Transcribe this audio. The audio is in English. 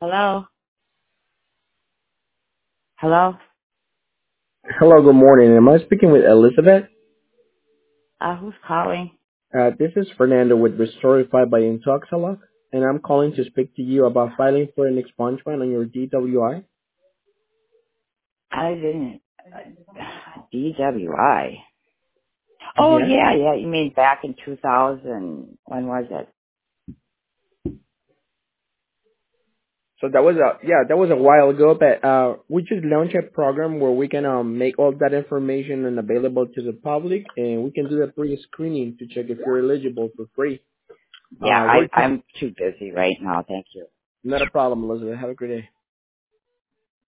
Hello? Hello? Hello, good morning. Am I speaking with Elizabeth? Who's calling? This is Fernando with Restorify by Intoxalock, and I'm calling to speak to you about filing for an expungement on your DWI. I didn't. DWI. Oh, Yes. yeah. You mean back in 2000. When was it? So that was a while ago, but we just launched a program where we can make all that information and available to the public, and we can do the pre-screening to check if you're eligible for free. Yeah, We're just I'm too busy right now. Thank you. not a problem, Elizabeth. Have a great day.